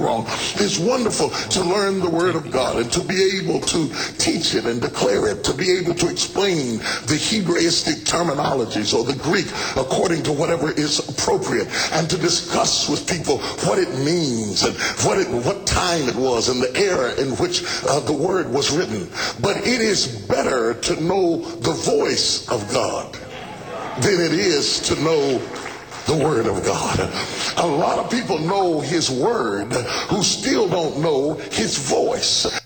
wrong. It's wonderful to learn the Word of God and to be able to teach it and declare it, to be able to explain the Hebraistic terminologies or the Greek according to whatever is appropriate, and to discuss with people what it means and what time it was and the era in which the word was written. But it is better to know the voice of God than it is to know the Word of God. A lot of people know His Word who still don't know His voice.